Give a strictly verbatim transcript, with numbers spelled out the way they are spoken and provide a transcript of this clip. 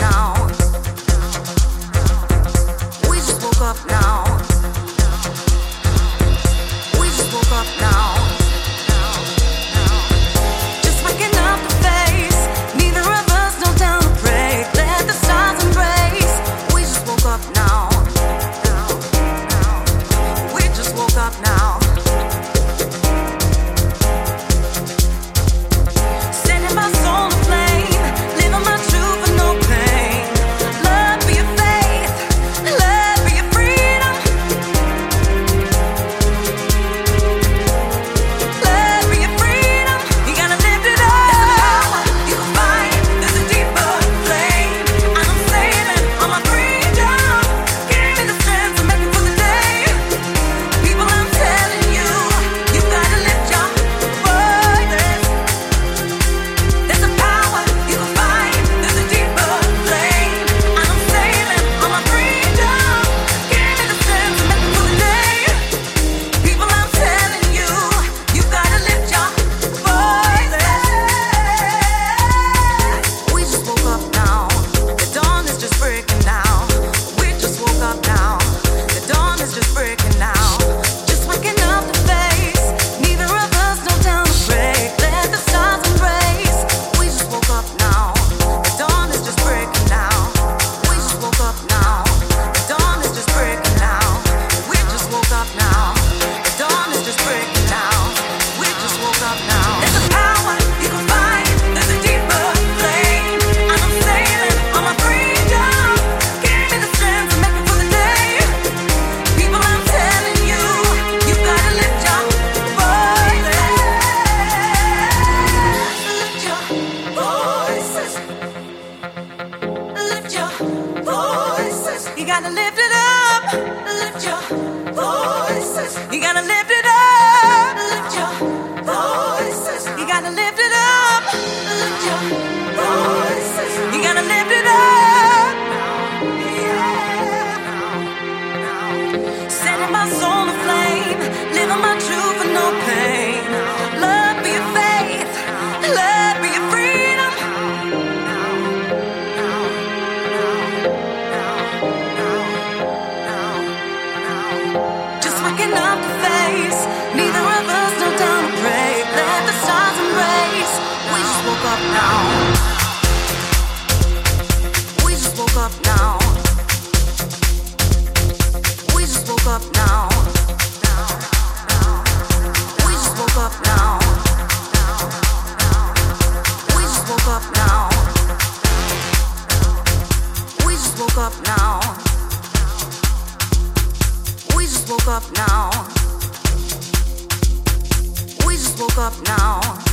gotta lift it up, lift your voices. You gotta lift it up, lift your voices. You gotta lift it up, lift your voices. You gotta lift it up, yeah. Setting my soul aflame, living my truth with no pain. Love for your faith, love for your freedom. Waking up the face, neither of us know down to break. Let the stars embrace. We just woke up now. We just woke up now. We just woke up now. We just woke up now. We just woke up now. We just woke up now. We just woke up now. We just woke up now.